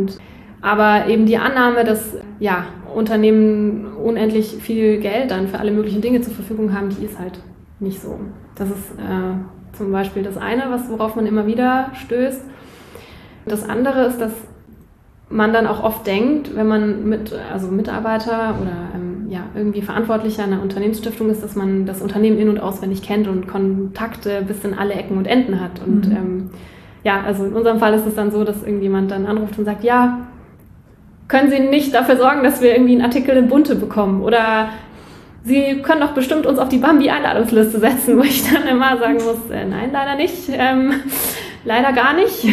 Aber eben die Annahme, dass Unternehmen unendlich viel Geld dann für alle möglichen Dinge zur Verfügung haben, die ist halt nicht so. Das ist zum Beispiel das eine, worauf man immer wieder stößt. Das andere ist, dass man dann auch oft denkt, wenn man Mitarbeiter oder irgendwie Verantwortlicher einer Unternehmensstiftung ist, dass man das Unternehmen in- und auswendig kennt und Kontakte bis in alle Ecken und Enden hat. Und also in unserem Fall ist es dann so, dass irgendjemand dann anruft und sagt, ja, können Sie nicht dafür sorgen, dass wir irgendwie einen Artikel in Bunte bekommen? Oder Sie können doch bestimmt uns auf die Bambi-Einladungsliste setzen, wo ich dann immer sagen muss, nein, leider nicht. Leider gar nicht.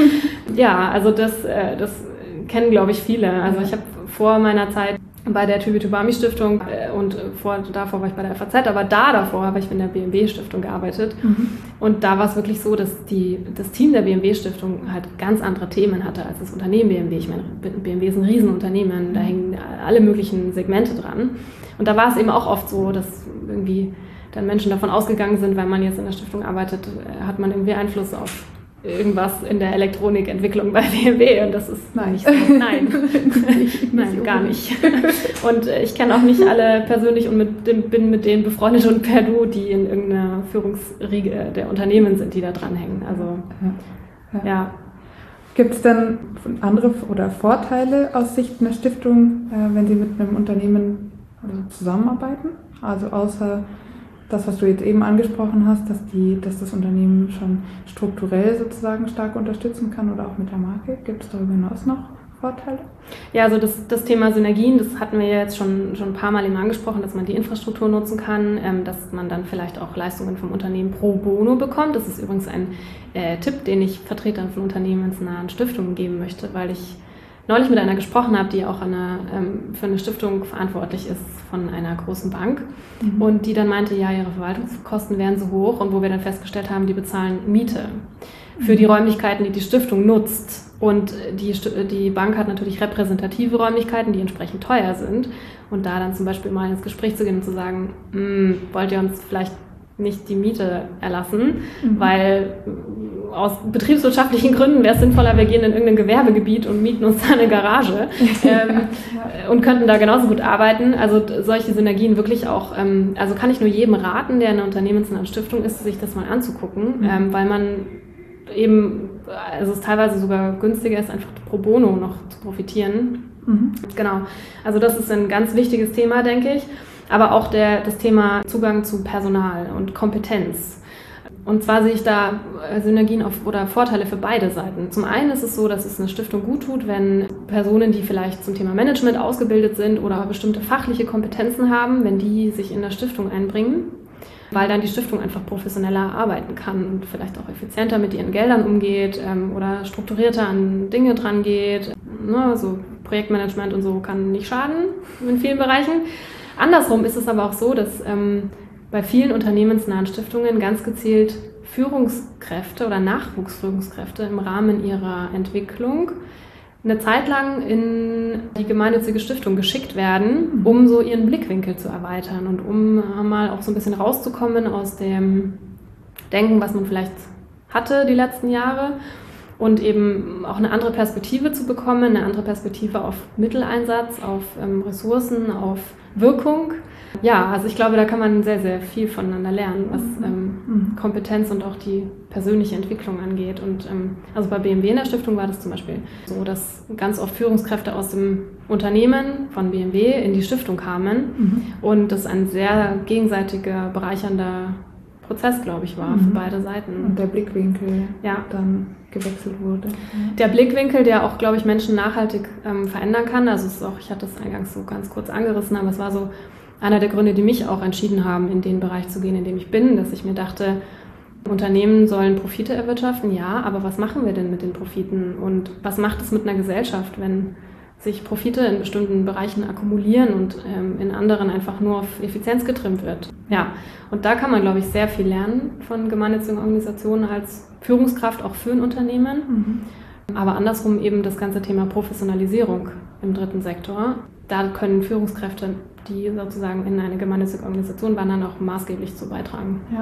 Ja, also das kennen, glaube ich, viele. Also ich habe vor meiner Zeit bei der Tübitü-Bami-Stiftung und davor war ich bei der FAZ, aber davor habe ich in der BMW-Stiftung gearbeitet. Mhm. Und da war es wirklich so, dass das Team der BMW-Stiftung halt ganz andere Themen hatte als das Unternehmen BMW. Ich meine, BMW ist ein Riesenunternehmen, da hängen alle möglichen Segmente dran. Und da war es eben auch oft so, dass irgendwie dann Menschen davon ausgegangen sind, weil man jetzt in der Stiftung arbeitet, hat man irgendwie Einfluss auf irgendwas in der Elektronikentwicklung bei BMW, und das ist nicht so. Nein, nein, gar nicht. Und ich kenne auch nicht alle persönlich und bin mit denen befreundet und per Du, die in irgendeiner Führungsriege der Unternehmen sind, die da dranhängen. Also, ja. Gibt es denn andere oder Vorteile aus Sicht einer Stiftung, wenn Sie mit einem Unternehmen zusammenarbeiten? Also außer das, was du jetzt eben angesprochen hast, dass das Unternehmen schon strukturell sozusagen stark unterstützen kann oder auch mit der Marke. Gibt es darüber hinaus noch Vorteile? Ja, also das Thema Synergien, das hatten wir jetzt schon ein paar Mal eben angesprochen, dass man die Infrastruktur nutzen kann, dass man dann vielleicht auch Leistungen vom Unternehmen pro bono bekommt. Das ist übrigens ein Tipp, den ich Vertretern von unternehmensnahen Stiftungen geben möchte, weil ich neulich mit einer gesprochen habe, die auch für eine Stiftung verantwortlich ist von einer großen Bank, und die dann meinte, ja, ihre Verwaltungskosten wären so hoch, und wo wir dann festgestellt haben, die bezahlen Miete für die Räumlichkeiten, die die Stiftung nutzt. Und die Bank hat natürlich repräsentative Räumlichkeiten, die entsprechend teuer sind. Und da dann zum Beispiel mal ins Gespräch zu gehen und zu sagen, wollt ihr uns vielleicht nicht die Miete erlassen, weil aus betriebswirtschaftlichen Gründen wäre es sinnvoller, wir gehen in irgendein Gewerbegebiet und mieten uns da eine Garage und könnten da genauso gut arbeiten. Also solche Synergien wirklich auch, also kann ich nur jedem raten, der in einer unternehmensnahen Stiftung ist, sich das mal anzugucken, weil man eben, also es teilweise sogar günstiger ist, einfach pro bono noch zu profitieren. Genau, also das ist ein ganz wichtiges Thema, denke ich, aber auch das Thema Zugang zu Personal und Kompetenz. Und zwar sehe ich da Synergien oder Vorteile für beide Seiten. Zum einen ist es so, dass es eine Stiftung gut tut, wenn Personen, die vielleicht zum Thema Management ausgebildet sind oder bestimmte fachliche Kompetenzen haben, wenn die sich in der Stiftung einbringen, weil dann die Stiftung einfach professioneller arbeiten kann und vielleicht auch effizienter mit ihren Geldern umgeht oder strukturierter an Dinge dran geht. So Projektmanagement und so kann nicht schaden in vielen Bereichen. Andersrum ist es aber auch so, dass bei vielen unternehmensnahen Stiftungen ganz gezielt Führungskräfte oder Nachwuchsführungskräfte im Rahmen ihrer Entwicklung eine Zeit lang in die gemeinnützige Stiftung geschickt werden, um so ihren Blickwinkel zu erweitern und um mal auch so ein bisschen rauszukommen aus dem Denken, was man vielleicht hatte die letzten Jahre und eben auch eine andere Perspektive zu bekommen, eine andere Perspektive auf Mitteleinsatz, auf Ressourcen, auf Wirkung. Ja, also ich glaube, da kann man sehr, sehr viel voneinander lernen, was Kompetenz und auch die persönliche Entwicklung angeht. Und also bei BMW in der Stiftung war das zum Beispiel so, dass ganz oft Führungskräfte aus dem Unternehmen von BMW in die Stiftung kamen und das ein sehr gegenseitiger, bereichernder Prozess, glaube ich, war für beide Seiten. Und der Blickwinkel dann gewechselt wurde. Der Blickwinkel, der auch, glaube ich, Menschen nachhaltig verändern kann. Also es ist auch, ich hatte das eingangs so ganz kurz angerissen, aber es war so einer der Gründe, die mich auch entschieden haben, in den Bereich zu gehen, in dem ich bin, dass ich mir dachte, Unternehmen sollen Profite erwirtschaften, ja, aber was machen wir denn mit den Profiten und was macht es mit einer Gesellschaft, wenn sich Profite in bestimmten Bereichen akkumulieren und in anderen einfach nur auf Effizienz getrimmt wird. Ja, und da kann man, glaube ich, sehr viel lernen von gemeinnützigen Organisationen als Führungskraft auch für ein Unternehmen. Aber andersrum eben das ganze Thema Professionalisierung im dritten Sektor. Da können Führungskräfte, die sozusagen in eine gemeinnützige Organisation wandern, auch maßgeblich zu beitragen. Ja,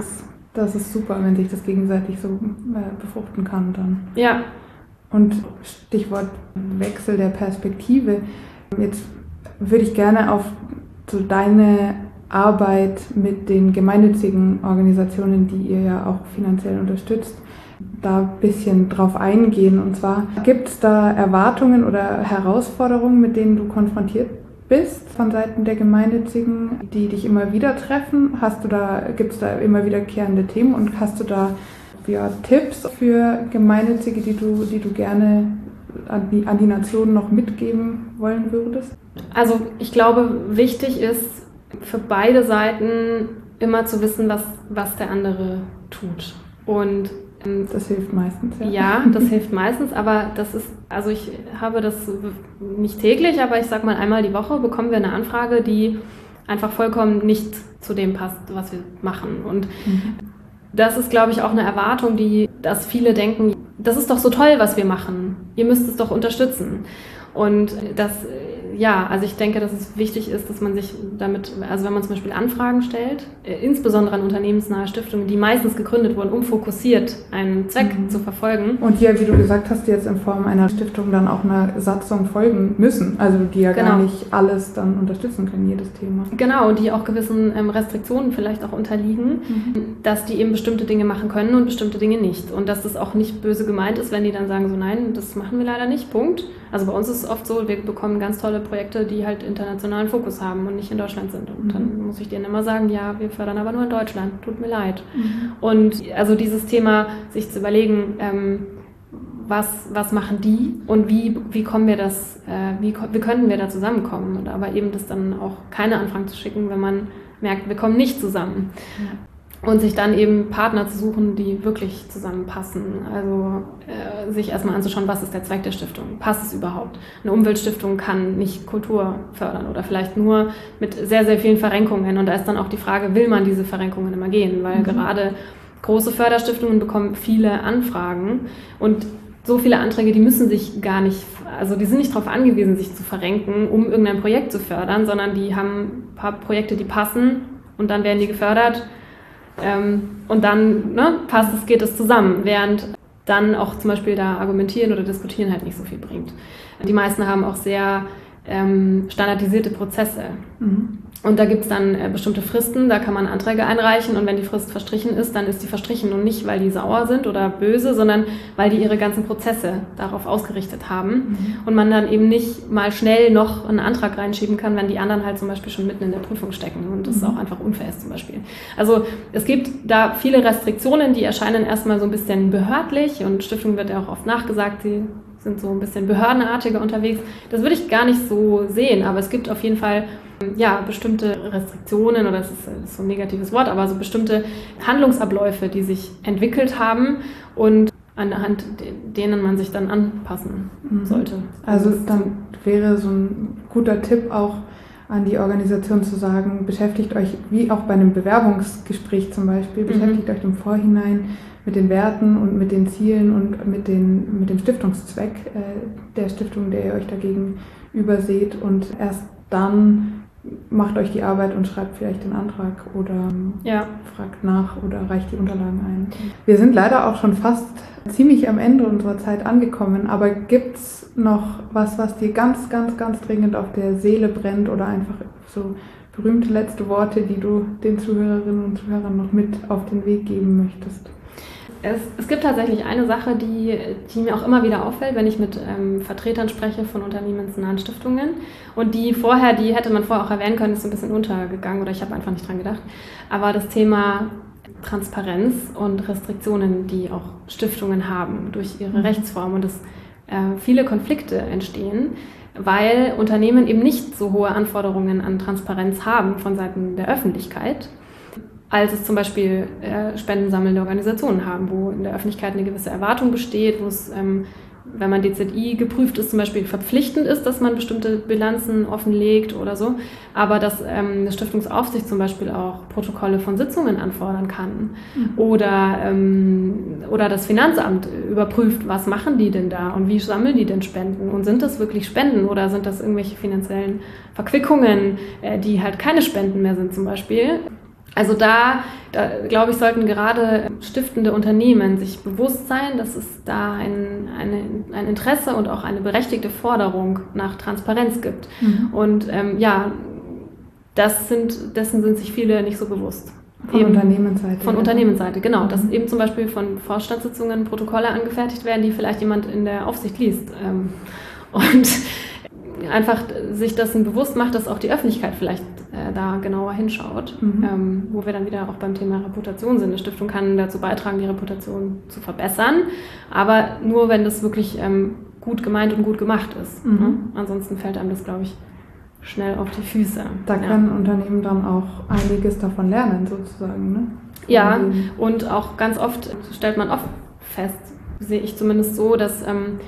das ist super, wenn sich das gegenseitig so befruchten kann dann. Ja. Und Stichwort Wechsel der Perspektive. Jetzt würde ich gerne auf so deine Arbeit mit den gemeinnützigen Organisationen, die ihr ja auch finanziell unterstützt, da ein bisschen drauf eingehen. Und zwar, gibt es da Erwartungen oder Herausforderungen, mit denen du konfrontiert bist von Seiten der Gemeinnützigen, die dich immer wieder treffen? Gibt es da immer wiederkehrende Themen und hast du da Tipps für Gemeinnützige, die du gerne an die Nation noch mitgeben wollen würdest? Also ich glaube, wichtig ist für beide Seiten immer zu wissen, was der andere tut. Und das hilft meistens. Ja, das hilft meistens, aber das ist, also ich habe das nicht täglich, aber ich sag mal einmal die Woche bekommen wir eine Anfrage, die einfach vollkommen nicht zu dem passt, was wir machen. Und das ist, glaube ich, auch eine Erwartung, dass viele denken, das ist doch so toll, was wir machen. Ihr müsst es doch unterstützen. Und also ich denke, dass es wichtig ist, dass man sich damit, also wenn man zum Beispiel Anfragen stellt, insbesondere an unternehmensnahe Stiftungen, die meistens gegründet wurden, um fokussiert einen Zweck zu verfolgen. Und ja, wie du gesagt hast, die jetzt in Form einer Stiftung dann auch einer Satzung folgen müssen, also die ja gar nicht alles dann unterstützen können, jedes Thema. Genau, die auch gewissen Restriktionen vielleicht auch unterliegen, dass die eben bestimmte Dinge machen können und bestimmte Dinge nicht. Und dass das auch nicht böse gemeint ist, wenn die dann sagen so, nein, das machen wir leider nicht, Punkt. Also bei uns ist es oft so, wir bekommen ganz tolle Projekte, die halt internationalen Fokus haben und nicht in Deutschland sind. Und dann muss ich denen immer sagen, ja, wir fördern aber nur in Deutschland, tut mir leid. Und also dieses Thema, sich zu überlegen, was machen die und wie kommen wir wie könnten wir da zusammenkommen? Und aber eben das dann auch keine Anfragen zu schicken, wenn man merkt, wir kommen nicht zusammen. Und sich dann eben Partner zu suchen, die wirklich zusammenpassen. Also sich erstmal anzuschauen, was ist der Zweck der Stiftung? Passt es überhaupt? Eine Umweltstiftung kann nicht Kultur fördern oder vielleicht nur mit sehr, sehr vielen Verrenkungen. Und da ist dann auch die Frage, will man diese Verrenkungen immer gehen? Weil gerade große Förderstiftungen bekommen viele Anfragen und so viele Anträge, die müssen sich gar nicht, also die sind nicht darauf angewiesen, sich zu verrenken, um irgendein Projekt zu fördern, sondern die haben ein paar Projekte, die passen und dann werden die gefördert. Und dann geht es zusammen, während dann auch zum Beispiel da argumentieren oder diskutieren halt nicht so viel bringt. Die meisten haben auch sehr standardisierte Prozesse. Mhm. Und da gibt es dann bestimmte Fristen, da kann man Anträge einreichen und wenn die Frist verstrichen ist, dann ist die verstrichen und nicht, weil die sauer sind oder böse, sondern weil die ihre ganzen Prozesse darauf ausgerichtet haben. Mhm. Und man dann eben nicht mal schnell noch einen Antrag reinschieben kann, wenn die anderen halt zum Beispiel schon mitten in der Prüfung stecken und das auch einfach unfair ist zum Beispiel. Also es gibt da viele Restriktionen, die erscheinen erstmal so ein bisschen behördlich und Stiftungen wird ja auch oft nachgesagt, sie sind so ein bisschen behördenartiger unterwegs. Das würde ich gar nicht so sehen, aber es gibt auf jeden Fall bestimmte Restriktionen, oder das ist so ein negatives Wort, aber so bestimmte Handlungsabläufe, die sich entwickelt haben und anhand denen man sich dann anpassen sollte. Also dann wäre so ein guter Tipp auch an die Organisation zu sagen, beschäftigt euch, wie auch bei einem Bewerbungsgespräch zum Beispiel, beschäftigt euch im Vorhinein mit den Werten und mit den Zielen und mit dem Stiftungszweck der Stiftung, der ihr euch dagegen überseht und erst dann macht euch die Arbeit und schreibt vielleicht den Antrag oder fragt nach oder reicht die Unterlagen ein. Wir sind leider auch schon fast ziemlich am Ende unserer Zeit angekommen, aber gibt es noch was dir ganz, ganz, ganz dringend auf der Seele brennt oder einfach so berühmte letzte Worte, die du den Zuhörerinnen und Zuhörern noch mit auf den Weg geben möchtest? Es gibt tatsächlich eine Sache, die mir auch immer wieder auffällt, wenn ich mit Vertretern spreche von unternehmensnahen Stiftungen. Und die hätte man vorher auch erwähnen können, ist ein bisschen untergegangen oder ich habe einfach nicht dran gedacht. Aber das Thema Transparenz und Restriktionen, die auch Stiftungen haben durch ihre Rechtsform und dass viele Konflikte entstehen, weil Unternehmen eben nicht so hohe Anforderungen an Transparenz haben von Seiten der Öffentlichkeit, als es zum Beispiel spendensammelnde Organisationen haben, wo in der Öffentlichkeit eine gewisse Erwartung besteht, wo es, wenn man DZI geprüft ist, zum Beispiel verpflichtend ist, dass man bestimmte Bilanzen offenlegt oder so, aber dass eine Stiftungsaufsicht zum Beispiel auch Protokolle von Sitzungen anfordern kann oder das Finanzamt überprüft, was machen die denn da und wie sammeln die denn Spenden und sind das wirklich Spenden oder sind das irgendwelche finanziellen Verquickungen, die halt keine Spenden mehr sind zum Beispiel. Also da glaube ich, sollten gerade stiftende Unternehmen sich bewusst sein, dass es da ein Interesse und auch eine berechtigte Forderung nach Transparenz gibt. Und dessen sind sich viele nicht so bewusst. Von Unternehmensseite. Von Unternehmensseite, genau. Dass eben zum Beispiel von Vorstandssitzungen Protokolle angefertigt werden, die vielleicht jemand in der Aufsicht liest. Und einfach sich dessen bewusst macht, dass auch die Öffentlichkeit vielleicht da genauer hinschaut, wo wir dann wieder auch beim Thema Reputation sind. Eine Stiftung kann dazu beitragen, die Reputation zu verbessern, aber nur, wenn das wirklich gut gemeint und gut gemacht ist. Ne? Ansonsten fällt einem das, glaube ich, schnell auf die Füße. Da können Unternehmen dann auch einiges davon lernen, sozusagen. Ne? Ja, und auch ganz oft stellt man oft fest, sehe ich zumindest so, dass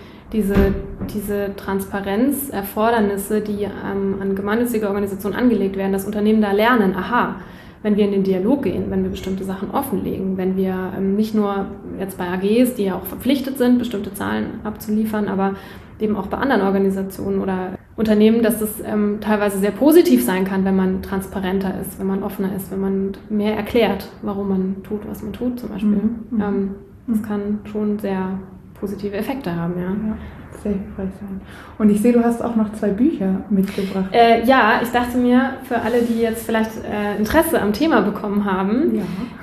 diese Transparenzerfordernisse, die an gemeinnützige Organisationen angelegt werden, dass Unternehmen da lernen, wenn wir in den Dialog gehen, wenn wir bestimmte Sachen offenlegen, wenn wir nicht nur jetzt bei AGs, die ja auch verpflichtet sind, bestimmte Zahlen abzuliefern, aber eben auch bei anderen Organisationen oder Unternehmen, dass das teilweise sehr positiv sein kann, wenn man transparenter ist, wenn man offener ist, wenn man mehr erklärt, warum man tut, was man tut zum Beispiel. Das kann schon sehr positive Effekte haben, ja. Sehr hilfreich sein. Und ich sehe, du hast auch noch 2 Bücher mitgebracht. Ja, ich dachte mir, für alle, die jetzt vielleicht Interesse am Thema bekommen haben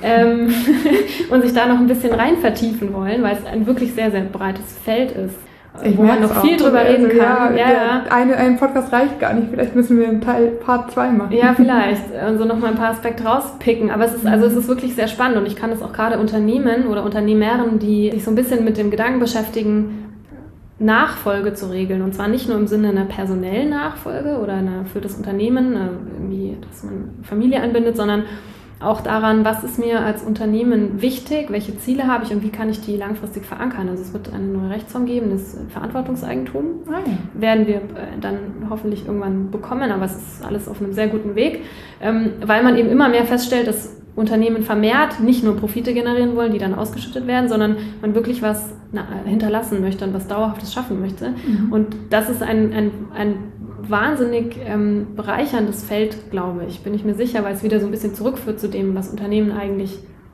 und sich da noch ein bisschen rein vertiefen wollen, weil es ein wirklich sehr, sehr breites Feld ist, wo man noch viel drüber reden kann. Ein Podcast reicht gar nicht, vielleicht müssen wir einen Part 2 machen. Ja, vielleicht. Und so nochmal ein paar Aspekte rauspicken. Aber es ist wirklich sehr spannend und ich kann es auch gerade Unternehmen oder Unternehmerinnen, die sich so ein bisschen mit dem Gedanken beschäftigen, Nachfolge zu regeln. Und zwar nicht nur im Sinne einer personellen Nachfolge oder für das Unternehmen, irgendwie, dass man Familie einbindet, sondern auch daran, was ist mir als Unternehmen wichtig, welche Ziele habe ich und wie kann ich die langfristig verankern. Also es wird eine neue Rechtsform geben, das Verantwortungseigentum. Werden wir dann hoffentlich irgendwann bekommen, aber es ist alles auf einem sehr guten Weg, weil man eben immer mehr feststellt, dass Unternehmen vermehrt nicht nur Profite generieren wollen, die dann ausgeschüttet werden, sondern man wirklich was hinterlassen möchte und was Dauerhaftes schaffen möchte. Und das ist ein wahnsinnig bereicherndes Feld, glaube ich, bin ich mir sicher, weil es wieder so ein bisschen zurückführt zu dem, was Unternehmen eigentlich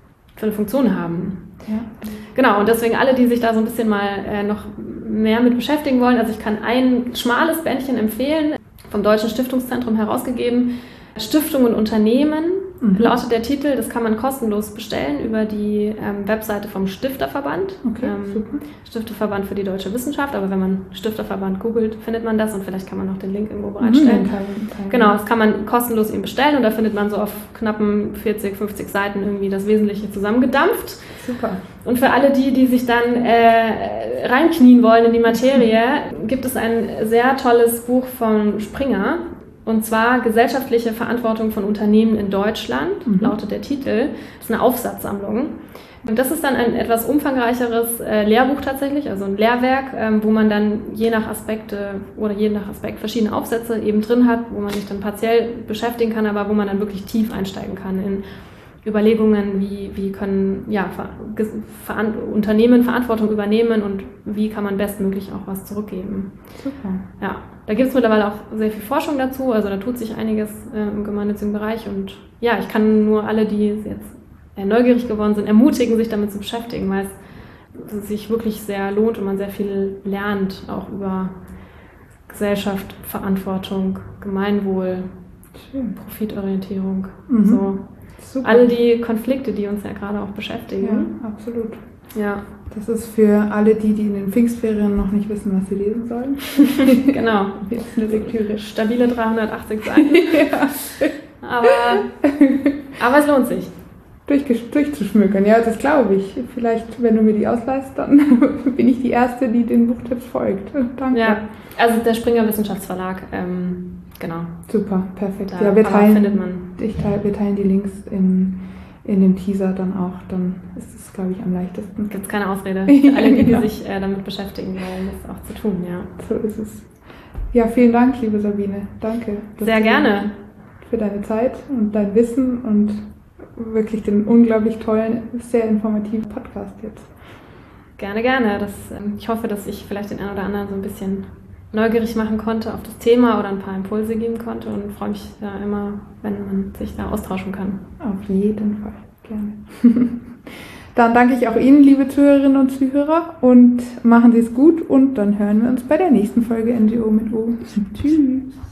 für eine Funktion haben. Ja. Genau, und deswegen alle, die sich da so ein bisschen mal noch mehr mit beschäftigen wollen, also ich kann ein schmales Bändchen empfehlen, vom Deutschen Stiftungszentrum herausgegeben, Stiftung und Unternehmen, lautet der Titel. Das kann man kostenlos bestellen über die Webseite vom Stifterverband. Okay, super. Stifterverband für die deutsche Wissenschaft, aber wenn man Stifterverband googelt, findet man das und vielleicht kann man noch den Link irgendwo bereitstellen. Genau, das kann man kostenlos eben bestellen und da findet man so auf knappen 40, 50 Seiten irgendwie das Wesentliche zusammengedampft. Super. Und für alle die sich dann reinknien wollen in die Materie, gibt es ein sehr tolles Buch von Springer. Und zwar Gesellschaftliche Verantwortung von Unternehmen in Deutschland, lautet der Titel. Das ist eine Aufsatzsammlung. Und das ist dann ein etwas umfangreicheres Lehrbuch tatsächlich, also ein Lehrwerk, wo man dann je nach Aspekt verschiedene Aufsätze eben drin hat, wo man sich dann partiell beschäftigen kann, aber wo man dann wirklich tief einsteigen kann in Überlegungen, wie können Unternehmen Verantwortung übernehmen und wie kann man bestmöglich auch was zurückgeben. Super. Ja, da gibt es mittlerweile auch sehr viel Forschung dazu, also da tut sich einiges im gemeinnützigen Bereich und ja, ich kann nur alle, die jetzt neugierig geworden sind, ermutigen, sich damit zu beschäftigen, weil es sich wirklich sehr lohnt und man sehr viel lernt, auch über Gesellschaft, Verantwortung, Gemeinwohl, Profitorientierung, so. Super. All die Konflikte, die uns ja gerade auch beschäftigen. Ja, absolut. Ja. Das ist für alle die in den Pfingstferien noch nicht wissen, was sie lesen sollen. Genau. Jetzt eine Lektüre. Stabile 380 Seiten. Ja. Aber es lohnt sich. Durchzuschmökern, ja, das glaube ich. Vielleicht, wenn du mir die ausleihst, dann bin ich die Erste, die den Buchtipps folgt. Danke. Ja, also der Springer Wissenschaftsverlag, genau. Super, perfekt. Da ja, wir findet man. Wir teilen die Links in dem Teaser dann auch, dann ist es, glaube ich, am leichtesten. Gibt es keine Ausrede für alle, die sich damit beschäftigen wollen, das auch zu tun, ja. So ist es. Ja, vielen Dank, liebe Sabine. Danke. Sehr gerne. Für deine Zeit und dein Wissen und wirklich den unglaublich tollen, sehr informativen Podcast jetzt. Gerne, gerne. Ich hoffe, dass ich vielleicht den einen oder anderen so ein bisschen neugierig machen konnte auf das Thema oder ein paar Impulse geben konnte und freue mich da immer, wenn man sich da austauschen kann. Auf jeden Fall, gerne. Dann danke ich auch Ihnen, liebe Zuhörerinnen und Zuhörer, und machen Sie es gut und dann hören wir uns bei der nächsten Folge NGO mit O. Tschüss.